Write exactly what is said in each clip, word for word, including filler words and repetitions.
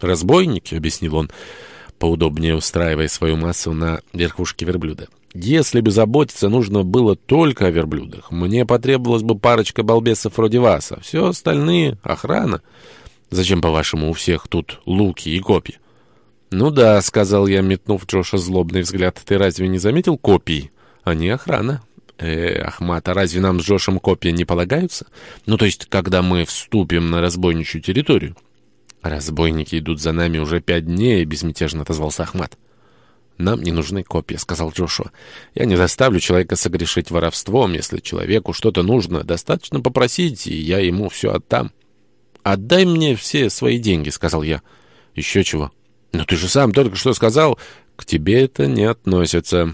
«Разбойники», — объяснил он, поудобнее устраивая свою массу на верхушке верблюда. «Если бы заботиться нужно было только о верблюдах, мне потребовалась бы парочка балбесов вроде вас, а все остальные — охрана. Зачем, по-вашему, у всех тут луки и копья?» «Ну да», — сказал я, метнув Джоша злобный взгляд, — «ты разве не заметил копий? Они охрана». «Э, Ахмат, а разве нам с Джошем копья не полагаются? Ну, то есть, когда мы вступим на разбойничью территорию?» «Разбойники идут за нами уже пять дней», — безмятежно отозвался Ахмат. «Нам не нужны копья», — сказал Джошуа. «Я не заставлю человека согрешить воровством. Если человеку что-то нужно, достаточно попросить, и я ему все отдам». «Отдай мне все свои деньги», — сказал я. «Еще чего?» «Но ты же сам только что сказал...» «К тебе это не относится».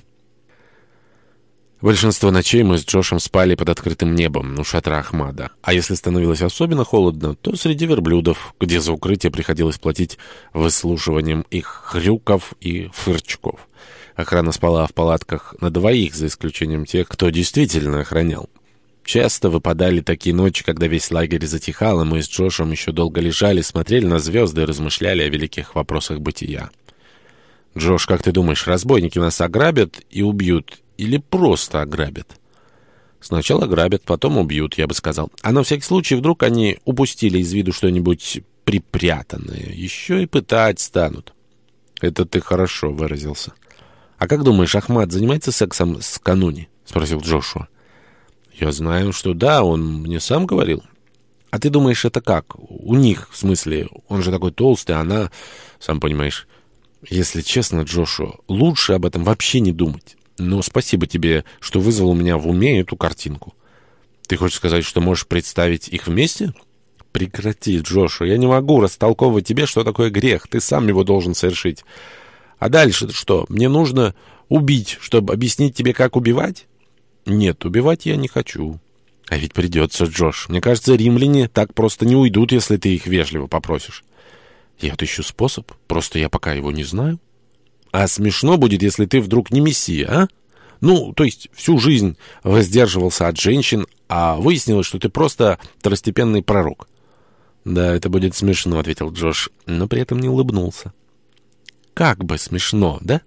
Большинство ночей мы с Джошем спали под открытым небом у шатра Ахмада. А если становилось особенно холодно, то среди верблюдов, где за укрытие приходилось платить выслушиванием их хрюков и фырчков. Охрана спала в палатках на двоих, за исключением тех, кто действительно охранял. Часто выпадали такие ночи, когда весь лагерь затихал, и мы с Джошем еще долго лежали, смотрели на звезды и размышляли о великих вопросах бытия. «Джош, как ты думаешь, разбойники нас ограбят и убьют или просто ограбят?» «Сначала ограбят, потом убьют, я бы сказал. А на всякий случай вдруг они упустили из виду что-нибудь припрятанное. Еще и пытать станут». «Это ты хорошо выразился». «А как думаешь, Ахмад занимается сексом скануне?» — спросил Джошуа. «Я знаю, что да, он мне сам говорил». «А ты думаешь, это как? У них, в смысле, он же такой толстый, а она, сам понимаешь...» «Если честно, Джошуа, лучше об этом вообще не думать. Но спасибо тебе, что вызвал у меня в уме эту картинку». «Ты хочешь сказать, что можешь представить их вместе?» «Прекрати, Джошуа, я не могу растолковывать тебе, что такое грех. Ты сам его должен совершить. А дальше что? Мне нужно убить, чтобы объяснить тебе, как убивать?» «Нет, убивать я не хочу». «А ведь придется, Джош. Мне кажется, римляне так просто не уйдут, если ты их вежливо попросишь». «Я отыщу способ, просто я пока его не знаю». «А смешно будет, если ты вдруг не мессия, а? Ну, то есть всю жизнь воздерживался от женщин, а выяснилось, что ты просто второстепенный пророк». «Да, это будет смешно», — ответил Джош, но при этом не улыбнулся. «Как бы смешно, да?»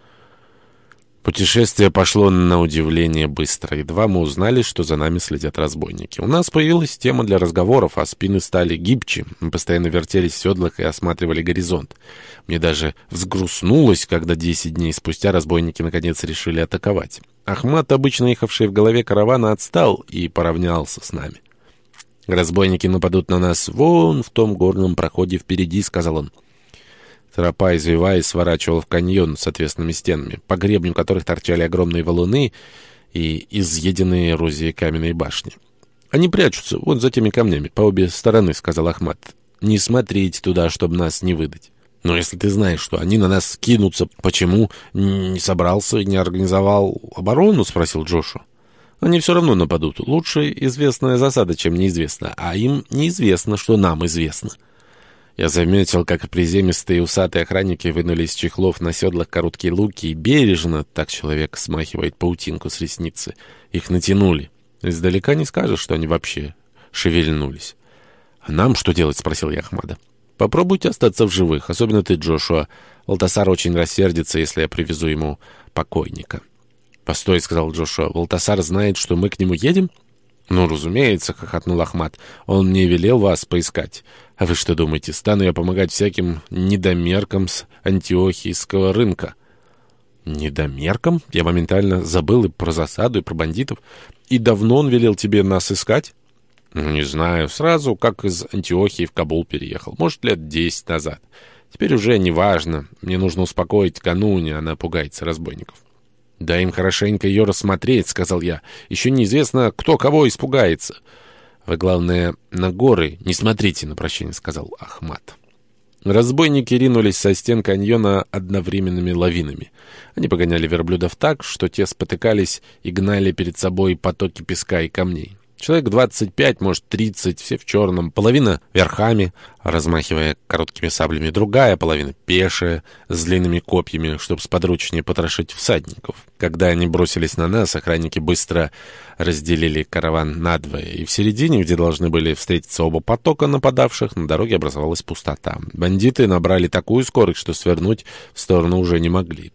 Путешествие пошло на удивление быстро. Едва мы узнали, что за нами следят разбойники. У нас появилась тема для разговоров, а спины стали гибче. Мы постоянно вертелись в седлах и осматривали горизонт. Мне даже взгрустнулось, когда десять дней спустя разбойники наконец решили атаковать. Ахмат, обычно ехавший в голове каравана, отстал и поравнялся с нами. «Разбойники нападут на нас вон в том горном проходе впереди», — сказал он. Тропа, извиваясь, сворачивала в каньон с отвесными стенами, по гребню которых торчали огромные валуны и изъеденные эрозией каменные башни. «Они прячутся вон за теми камнями, по обе стороны», — сказал Ахмат. «Не смотрите туда, чтобы нас не выдать». «Но если ты знаешь, что они на нас кинутся, почему не собрался и не организовал оборону?» — спросил Джошуа. «Они все равно нападут. Лучше известная засада, чем неизвестно. А им неизвестно, что нам известно». Я заметил, как приземистые усатые охранники вынули из чехлов на седлах короткие луки и бережно, так человек смахивает паутинку с ресницы, их натянули. Издалека не скажешь, что они вообще шевельнулись. «А нам что делать?» — спросил я Ахмада. «Попробуйте остаться в живых, особенно ты, Джошуа. Валтасар очень рассердится, если я привезу ему покойника». «Постой», — сказал Джошуа, — «Валтасар знает, что мы к нему едем?» «Ну, разумеется», — хохотнул Ахмат. «Он мне велел вас поискать. А вы что думаете, стану я помогать всяким недомеркам с антиохийского рынка?» «Недомеркам?» Я моментально забыл и про засаду, и про бандитов. «И давно он велел тебе нас искать?» «Не знаю. Сразу, как из Антиохии в Кабул переехал. Может, лет десять назад. Теперь уже не важно. Мне нужно успокоить кануне, она пугается разбойников». «Дай им хорошенько ее рассмотреть», — сказал я. «Еще неизвестно, кто кого испугается». «Вы, главное, на горы не смотрите на прощение», — сказал Ахмат. Разбойники ринулись со стен каньона одновременными лавинами. Они погоняли верблюдов так, что те спотыкались и гнали перед собой потоки песка и камней. Человек двадцать пять, может, тридцать, все в черном, половина верхами, размахивая короткими саблями, другая половина пешая, с длинными копьями, чтобы сподручнее потрошить всадников. Когда они бросились на нас, охранники быстро разделили караван надвое, и в середине, где должны были встретиться оба потока нападавших, на дороге образовалась пустота. Бандиты набрали такую скорость, что свернуть в сторону уже не могли.